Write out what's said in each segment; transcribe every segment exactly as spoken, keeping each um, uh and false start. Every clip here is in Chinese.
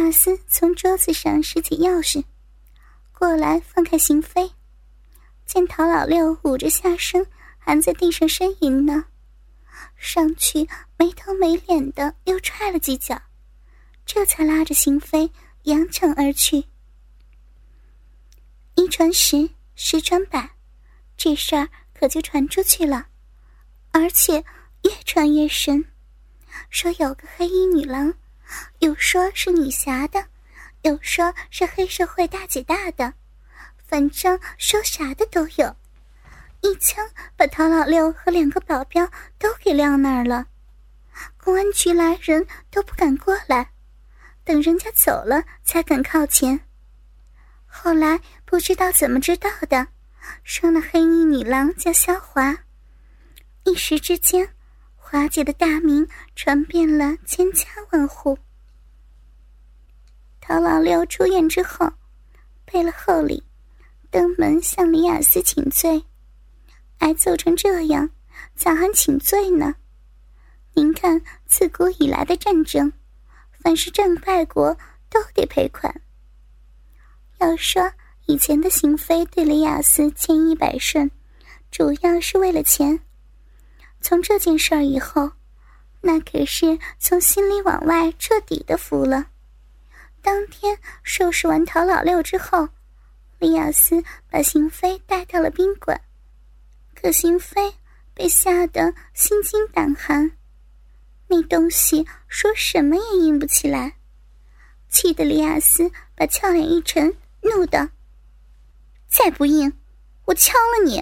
亚斯从桌子上拾起钥匙，过来放开邢飞，见陶老六捂着下身还在地上呻吟呢，上去没头没脸的又踹了几脚，这才拉着邢飞扬长而去。一传十，十传百，这事儿可就传出去了，而且越传越深，说有个黑衣女郎，有说是女侠的，有说是黑社会大姐大的，反正说啥的都有，一枪把陶老六和两个保镖都给撂那儿了。公安局来人都不敢过来，等人家走了才敢靠前。后来不知道怎么知道的，说那黑衣女郎叫萧华，一时之间华姐的大名传遍了千家万户。陶老六出院之后背了厚礼，登门向李雅斯请罪，挨揍成这样咋还请罪呢？您看自古以来的战争，凡是战败国都得赔款。要说以前的邢飞对李雅斯千依百顺，主要是为了钱，从这件事儿以后，那可是从心里往外彻底的服了。当天收拾完陶老六之后，李雅斯把邢飞带到了宾馆，可邢飞被吓得心惊胆寒，那东西说什么也硬不起来，气得李雅斯把俏脸一沉，怒道：再不硬我敲了你。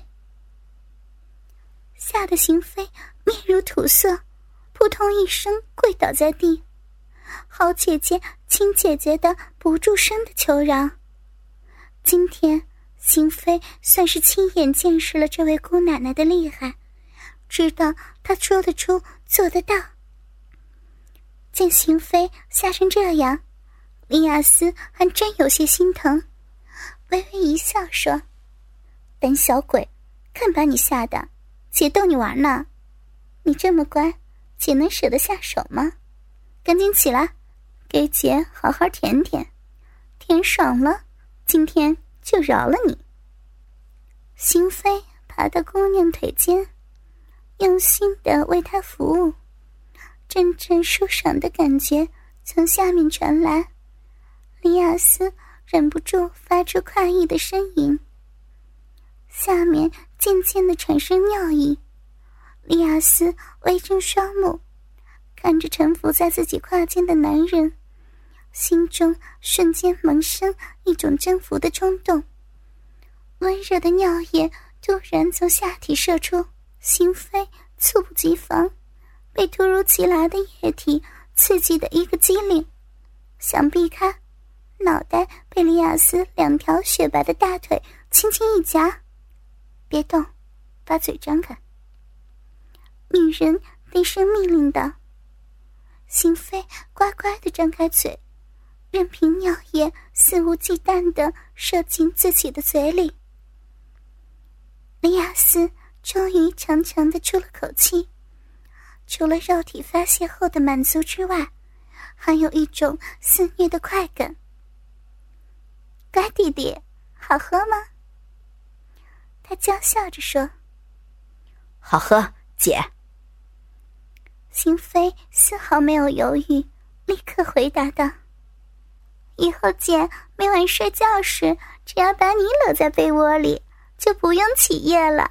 吓得邢飞面如土色，扑通一声跪倒在地，好姐姐亲姐姐的不住声的求饶。今天邢飞算是亲眼见识了这位姑奶奶的厉害，知道她说得出做得到。见邢飞吓成这样，李雅斯还真有些心疼，微微一笑说：胆小鬼，看把你吓的，姐逗你玩呢。你这么乖，姐能舍得下手吗？赶紧起来，给姐好好舔舔，舔爽了，今天就饶了你。邢飞爬到姑娘腿间，用心地为她服务，阵阵舒爽的感觉从下面传来，李雅斯忍不住发出快意的呻吟，下面渐渐地产生尿意。李雅斯微睁双目，看着沉浮在自己胯间的男人，心中瞬间萌生一种征服的冲动。温热的尿液突然从下体射出，邢飞猝不及防，被突如其来的液体刺激的一个机灵，想避开，脑袋被李雅斯两条雪白的大腿轻轻一夹。别动，把嘴张开。女人低声命令道。邢飞乖乖地张开嘴，任凭尿液肆无忌惮地射进自己的嘴里。李雅斯终于长长地出了口气，除了肉体发泄后的满足之外，还有一种肆虐的快感。乖弟弟，好喝吗？他娇笑着说。 好喝，姐。 邢飞丝毫没有犹豫，立刻回答道：以后姐每晚睡觉时，只要把你搂在被窝里，就不用起夜了。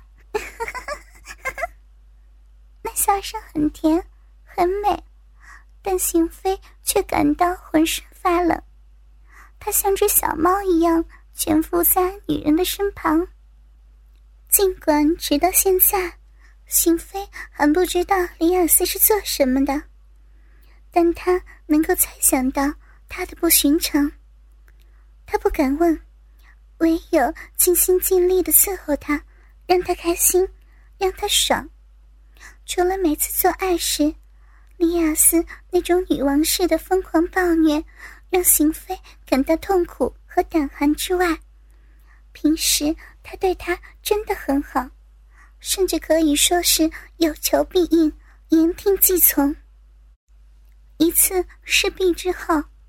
那笑声很甜很美，但邢飞却感到浑身发冷，他像只小猫一样蜷伏在女人的身旁。尽管直到现在邢飞还不知道李雅斯是做什么的，但他能够猜想到他的不寻常。他不敢问，唯有尽心尽力地伺候他，让他开心，让他爽。除了每次做爱时，李雅斯那种女王式的疯狂暴虐让邢飞感到痛苦和胆寒之外，平时他对他真的很好，甚至可以说是有求必应，言听计从。一次事毕之后，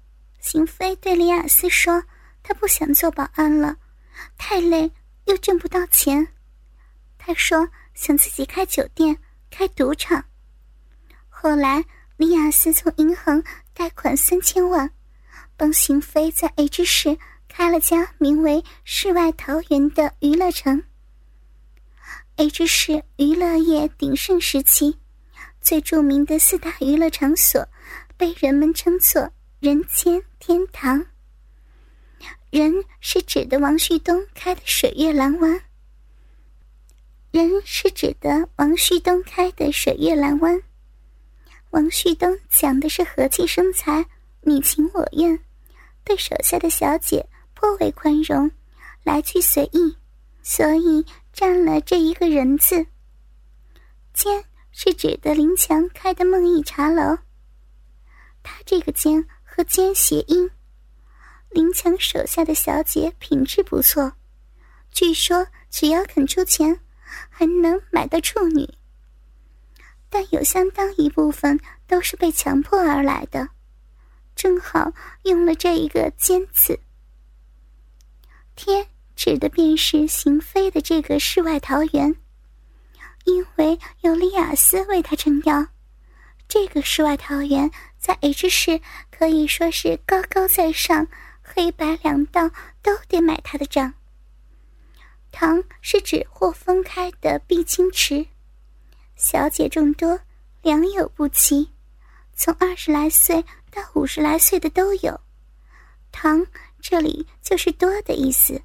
邢飞对李雅思说，他不想做保安了，太累又挣不到钱。他说想自己开酒店，开赌场。后来李雅思从银行贷款三千万，帮邢飞在 H 市开了家名为世外桃源的娱乐城。H 市娱乐业鼎盛时期，最著名的四大娱乐场所被人们称作人间天堂。人是指的王旭东开的水月蓝湾。人是指的王旭东开的水月蓝湾。王旭东讲的是和气生财，你情我愿，对手下的小姐颇为宽容，来去随意，所以占了这一个人字。奸是指的林强开的梦忆茶楼。他这个奸和奸谐音。林强手下的小姐品质不错，据说只要肯出钱，还能买到处女。但有相当一部分都是被强迫而来的，正好用了这一个奸字。天指的便是邢飞的这个世外桃源，因为有李雅思为他撑腰，这个世外桃源在 H 市可以说是高高在上，黑白两道都得买他的账。堂是指或分开的碧清池，小姐众多，良莠不齐，从二十来岁到五十来岁的都有。堂这里就是多的意思。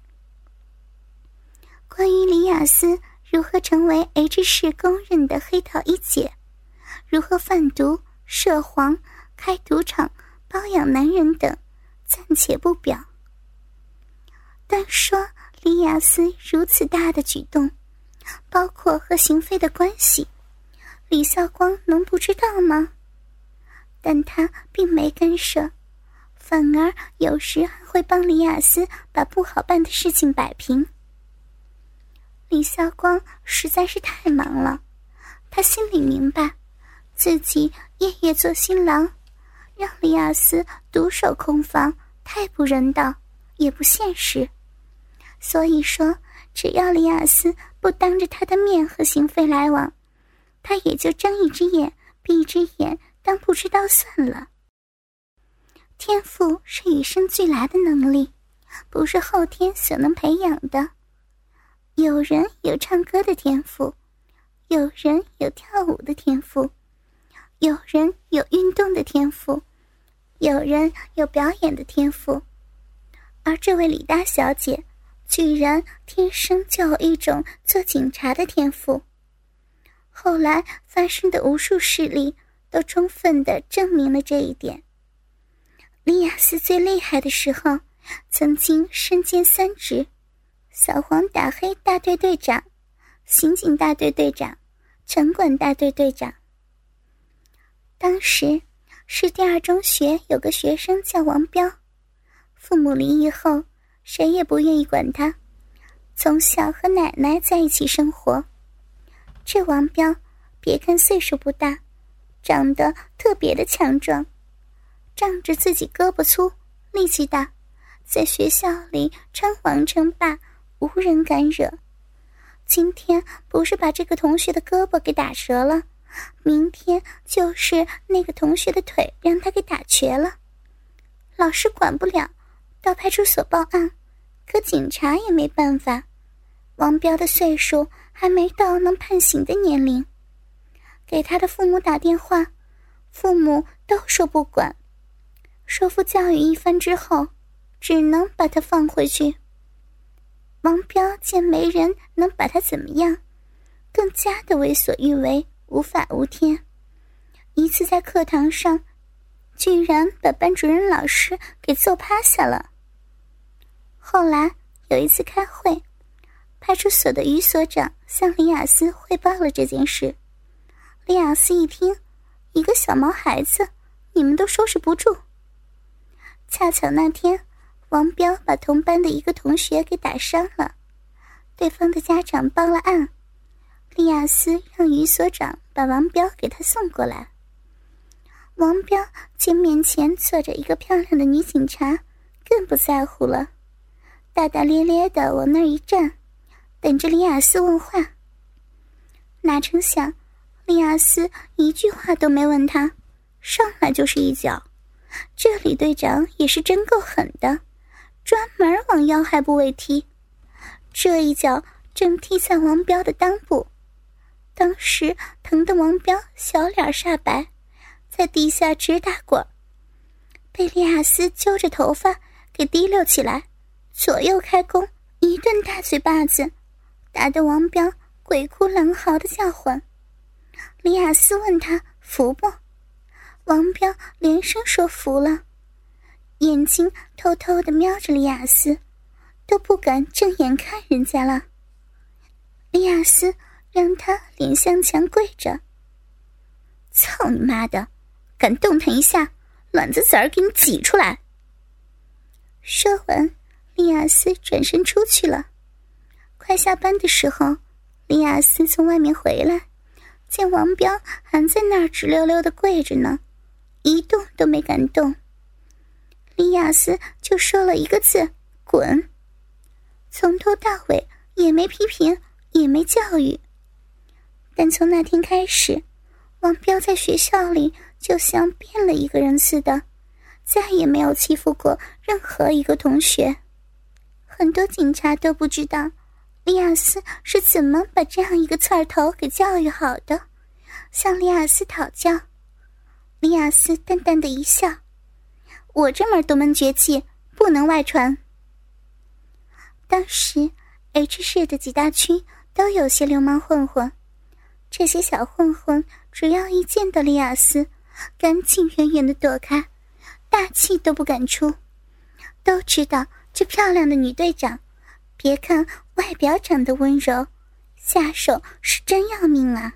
关于李雅思如何成为 H 市公认的黑道一姐，如何贩毒、涉黄、开赌场、包养男人等，暂且不表。但说李雅思如此大的举动，包括和邢飞的关系，李孝光能不知道吗？但他并没干涉，反而有时还会帮李雅思把不好办的事情摆平。李孝光实在是太忙了，他心里明白，自己夜夜做新郎，让李雅思独守空房太不人道，也不现实。所以说，只要李雅思不当着他的面和邢飞来往，他也就睁一只眼闭一只眼，当不知道算了。天赋是与生俱来的能力，不是后天所能培养的。有人有唱歌的天赋，有人有跳舞的天赋，有人有运动的天赋，有人有表演的天赋。而这位李大小姐居然天生就有一种做警察的天赋。后来发生的无数事例都充分地证明了这一点。李雅思最厉害的时候，曾经身兼三职：扫黄打黑大队队长、刑警大队队长、城管大队队长。当时市第二中学有个学生叫王彪，父母离异后谁也不愿意管他，从小和奶奶在一起生活。这王彪别看岁数不大，长得特别的强壮，仗着自己胳膊粗力气大，在学校里称王称霸，无人敢惹。今天不是把这个同学的胳膊给打折了，明天就是那个同学的腿让他给打瘸了。老师管不了，到派出所报案，可警察也没办法。王彪的岁数还没到能判刑的年龄，给他的父母打电话，父母都说不管，说服教育一番之后，只能把他放回去。王彪见没人能把他怎么样，更加的为所欲为，无法无天。一次在课堂上，居然把班主任老师给揍趴下了。后来有一次开会，派出所的于所长向李雅思汇报了这件事。李雅思一听，一个小毛孩子，你们都收拾不住。恰巧那天王彪把同班的一个同学给打伤了，对方的家长报了案，李雅思让于所长把王彪给他送过来。 王彪见面前坐着一个漂亮的女警察，更不在乎了，大大咧咧地往那儿一站，等着李雅斯问话。哪成想李雅斯一句话都没问他，上来就是一脚。这李队长也是真够狠的，专门往要害部位踢。这一脚正踢在王彪的裆部，当时疼得王彪小脸煞白，在地下直打滚，被李雅斯揪着头发给提溜起来，左右开弓，一顿大嘴巴子，打得王彪鬼哭狼嚎的叫唤。李雅斯问他服不，王彪连声说服了，眼睛偷偷地瞄着李雅斯，都不敢正眼看人家了。李雅斯让他脸向墙跪着，操你妈的，敢动弹一下，卵子籽儿给你挤出来。说完，李雅斯转身出去了。快下班的时候，李雅斯从外面回来，见王彪还在那儿直溜溜地跪着呢，一动都没敢动。李雅斯就说了一个字：滚。从头到尾也没批评，也没教育。但从那天开始，王彪在学校里就像变了一个人似的，再也没有欺负过任何一个同学。很多警察都不知道李雅斯是怎么把这样一个刺儿头给教育好的，向李雅斯讨教。李雅斯淡淡的一笑：我这门独门绝技不能外传。当时 H 市的几大区都有些流氓混混，这些小混混只要一见到李雅斯，赶紧远远地躲开，大气都不敢出。都知道这漂亮的女队长，别看外表长得温柔，下手是真要命啊。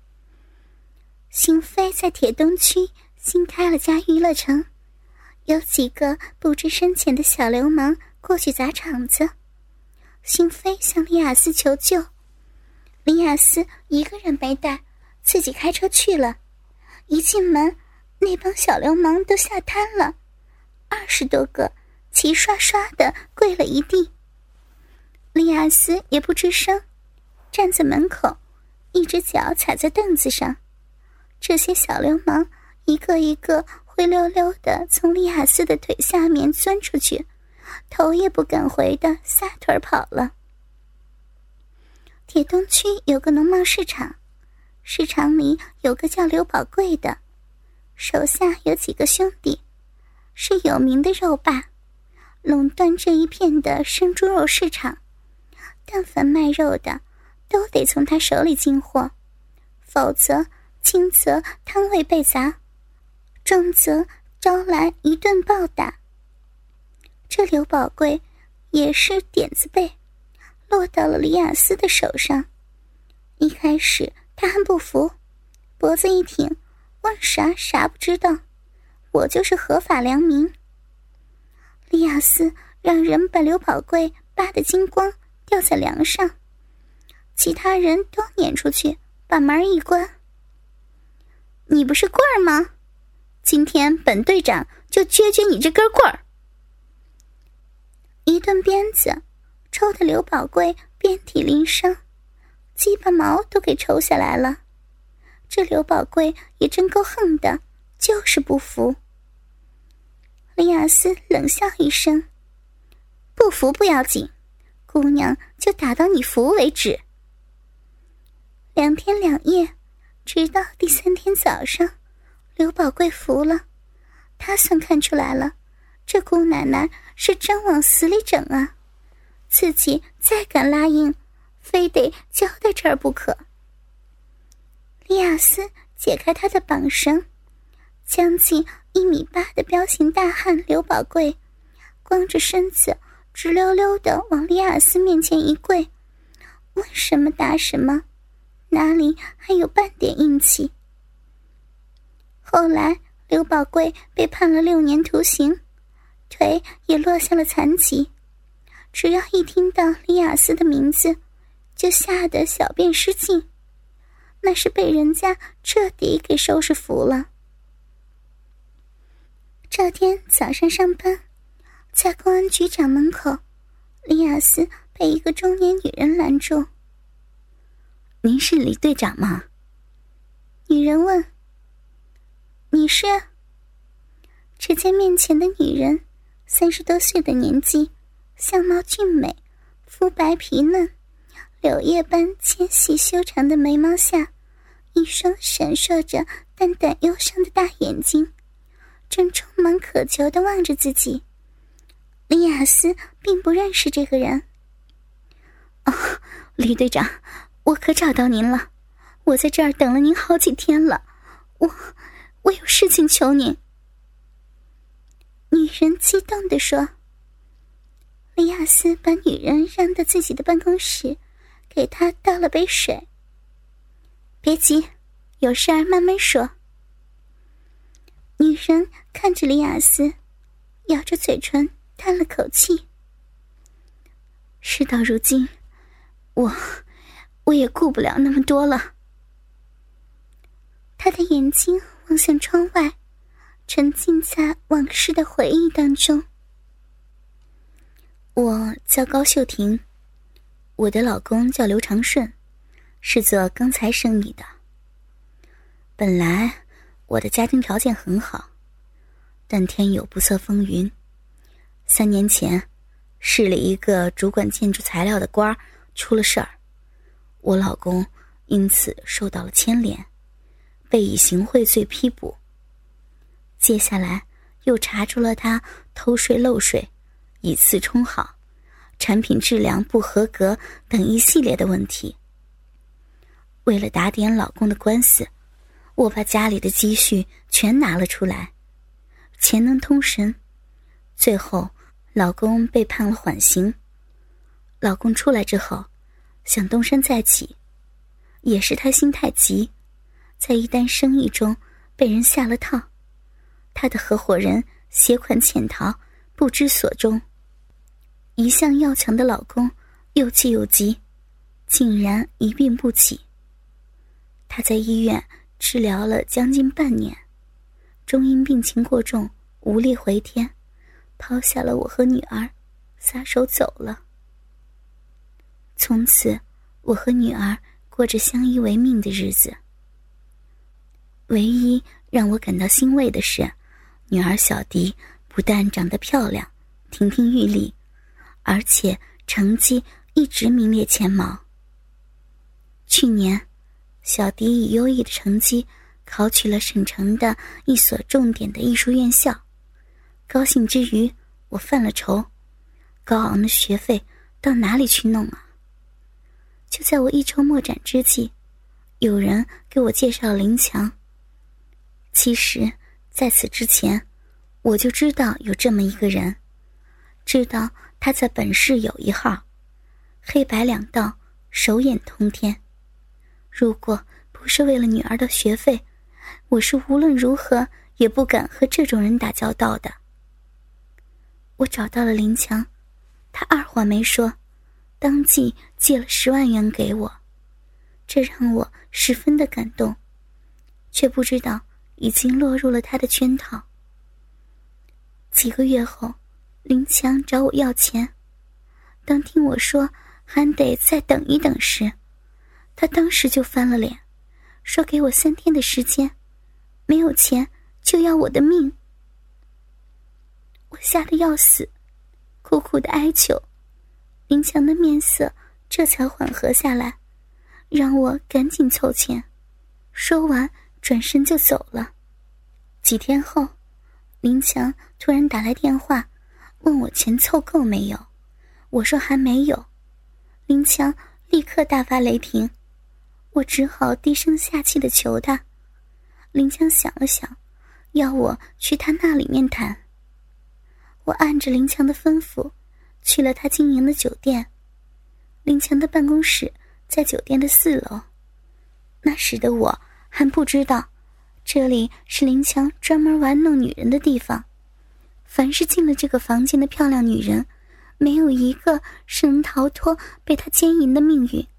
邢飞在铁东区新开了家娱乐城，有几个不知深浅的小流氓过去砸场子。邢飞向李雅斯求救，李雅斯一个人没带，自己开车去了。一进门，那帮小流氓都吓瘫了，二十多个齐刷刷地跪了一地。李雅斯也不吱声，站在门口，一只脚踩在凳子上。这些小流氓一个一个灰溜溜地从李雅斯的腿下面钻出去，头也不敢回的撒腿跑了。铁东区有个农贸市场，市场里有个叫刘宝贵的，手下有几个兄弟，是有名的肉霸，垄断这一片的生猪肉市场。但凡卖肉的都得从他手里进货，否则轻则摊位被砸，重则招来一顿暴打。这刘宝贵也是点子背，落到了李雅斯的手上。一开始他还不服，脖子一挺，问啥啥不知道，我就是合法良民。李雅斯让人把刘宝贵扒得精光，吊在梁上，其他人都撵出去，把门一关。你不是棍儿吗？今天本队长就撅撅你这根棍儿。一顿鞭子抽得刘宝贵遍体鳞伤，鸡巴毛都给抽下来了。这刘宝贵也真够横的，就是不服。李雅斯冷笑一声：不服不要紧，姑娘就打到你服为止。两天两夜，直到第三天早上，刘宝贵服了。他算看出来了，这姑奶奶是真往死里整啊，自己再敢拉硬，非得交代这儿不可。李雅斯解开他的绑绳，将近一米八的彪形大汉刘宝贵光着身子直溜溜地往李雅斯面前一跪，问什么答什么，哪里还有半点硬气。后来刘宝贵被判了六年徒刑，腿也落下了残疾，只要一听到李雅斯的名字，就吓得小便失禁，那是被人家彻底给收拾服了。 这天早上上班，在公安局长门口，李雅思被一个中年女人拦住。 您是李队长吗？ 女人问。你是？只见面前的女人三十多岁的年纪，相貌俊美，肤白皮嫩，柳叶般纤细修长的眉毛下，一双闪烁着淡淡忧伤的大眼睛正充满渴求地望着自己。李雅思并不认识这个人。 哦，李队长，我可找到您了，我在这儿等了您好几天了，我我有事情求您。 女人激动地说。李雅思把女人让到自己的办公室，给她倒了杯水。别急，有事儿慢慢说。女人看着李雅思，咬着嘴唇叹了口气。 事到如今，我我也顾不了那么多了。 她的眼睛望向窗外，沉浸在往事的回忆当中。 我叫高秀婷，我的老公叫刘长顺，是做钢材生意的。本来我的家庭条件很好，但天有不测风云。三年前，市里一个主管建筑材料的官出了事儿，我老公因此受到了牵连，被以行贿罪批捕。接下来又查出了他偷税漏税、以次充好、产品质量不合格等一系列的问题。为了打点老公的官司，我把家里的积蓄全拿了出来，钱能通神。最后老公被判了缓刑。老公出来之后想东山再起，也是他心太急，在一单生意中被人下了套，他的合伙人携款潜逃，不知所终。一向要强的老公又气又急，竟然一病不起。他在医院治疗了将近半年，终因病情过重，无力回天，抛下了我和女儿，撒手走了。从此我和女儿过着相依为命的日子。唯一让我感到欣慰的是，女儿小迪不但长得漂亮，亭亭玉立，而且成绩一直名列前茅。去年小迪以优异的成绩考取了省城的一所重点的艺术院校，高兴之余我犯了愁，高昂的学费到哪里去弄啊？就在我一筹莫展之际，有人给我介绍林强。其实在此之前我就知道有这么一个人，知道他在本市有一号，黑白两道，手眼通天。如果不是为了女儿的学费，我是无论如何也不敢和这种人打交道的。我找到了林强，他二话没说，当即借了十万元给我，这让我十分的感动，却不知道已经落入了他的圈套。几个月后，林强找我要钱，当听我说还得再等一等时，他当时就翻了脸，说给我三天的时间，没有钱就要我的命。我吓得要死，苦苦的哀求，林强的面色这才缓和下来，让我赶紧凑钱。说完转身就走了。几天后，林强突然打来电话，问我钱凑够没有。我说还没有。林强立刻大发雷霆，我只好低声下气地求他。林强想了想，要我去他那里面谈。我按着林强的吩咐，去了他经营的酒店。林强的办公室在酒店的四楼。那时的我还不知道，这里是林强专门玩弄女人的地方。凡是进了这个房间的漂亮女人，没有一个是能逃脱被他奸淫的命运。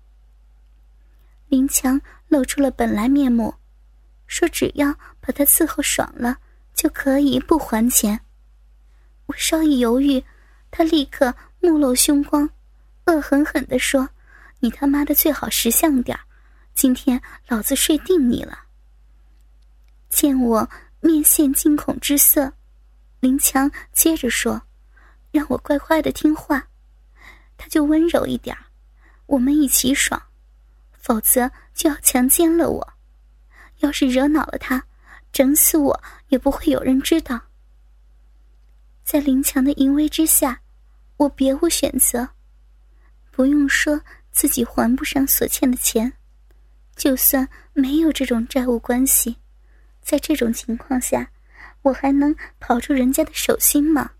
林强露出了本来面目，说只要把他伺候爽了， 就可以不还钱。我稍一犹豫，他立刻目露凶光，恶狠狠地说：你他妈的最好识相点，今天老子睡定你了。见我面现惊恐之色，林强接着说：让我乖乖的听话，他就温柔一点，我们一起爽，否则就要强奸了我。要是惹恼了他，整死我也不会有人知道。在林强的淫威之下，我别无选择。不用说自己还不上所欠的钱，就算没有这种债务关系，在这种情况下，我还能跑出人家的手心吗？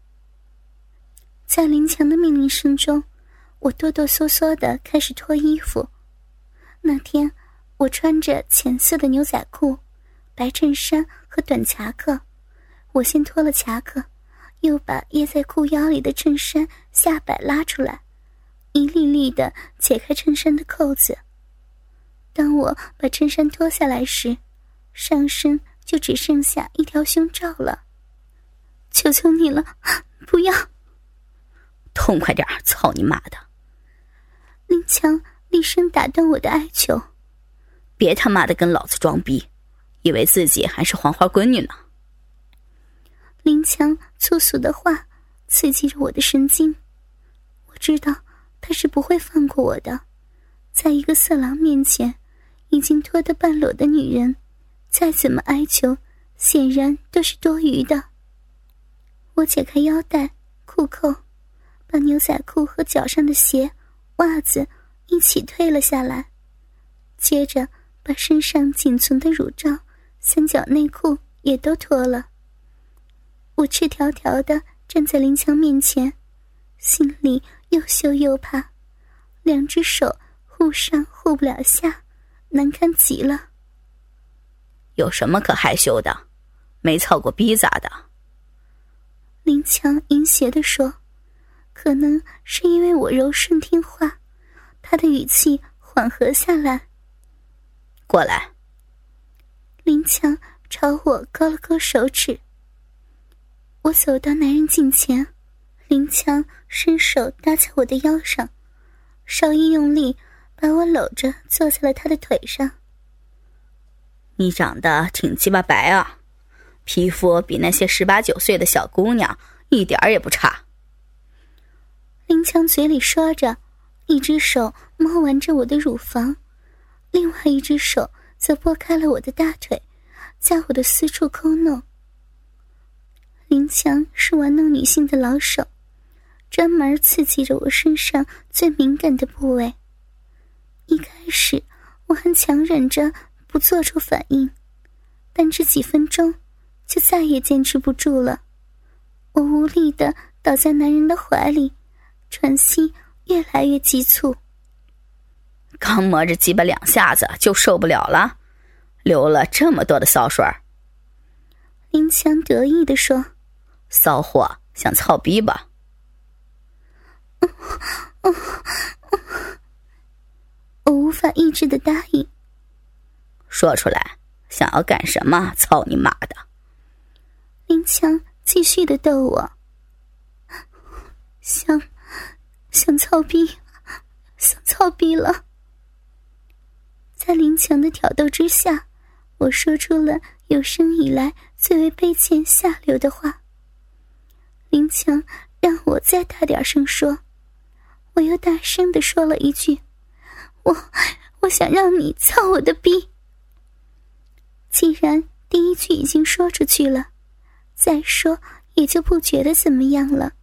在林强的命令声中，我哆哆嗦嗦地开始脱衣服。那天我穿着浅色的牛仔裤、白衬衫和短夹克，我先脱了夹克，又把掖在裤腰里的衬衫下摆拉出来，一粒粒地解开衬衫的扣子。当我把衬衫脱下来时，上身就只剩下一条胸罩了。求求你了，不要！ 痛快点，操你妈的！ 林强厉声打断我的哀求。 别他妈的跟老子装逼，以为自己还是黄花闺女呢。 林强粗俗的话刺激着我的神经，我知道他是不会放过我的。在一个色狼面前，已经脱得半裸的女人，再怎么哀求，显然都是多余的。我解开腰带、裤扣，把牛仔裤和脚上的鞋、袜子一起退了下来，接着把身上仅存的乳罩、三角内裤也都脱了。我赤条条地站在林强面前，心里又羞又怕，两只手互上互不了下，难看极了。 有什么可害羞的？没操过逼咋的？ 林强淫邪地说，可能是因为我柔顺听话，他的语气缓和下来。 过来。 林强朝我勾了勾手指。我走到男人近前，林强伸手搭在我的腰上，稍一用力，把我搂着坐在了他的腿上。 你长得挺鸡巴白啊，皮肤比那些十八九岁的小姑娘一点儿也不差。 林强嘴里说着，一只手摸玩着我的乳房，另外一只手则拨开了我的大腿，在我的私处抠弄。林强是玩弄女性的老手，专门刺激着我身上最敏感的部位。一开始我还强忍着不做出反应，但这几分钟就再也坚持不住了。我无力地倒在男人的怀里，喘息越来越急促。 刚摸着鸡巴两下子就受不了了，流了这么多的骚水。 林强得意地说， 骚货想操逼吧？ 嗯嗯嗯、我无法抑制的答应。 说出来，想要干什么？操你妈的！ 林强继续的逗我，想想操逼，想操逼了。在林强的挑逗之下，我说出了有生以来最为卑贱下流的话。林强让我再大点声说，我又大声地说了一句，我我想让你操我的逼。既然第一句已经说出去了，再说也就不觉得怎么样了。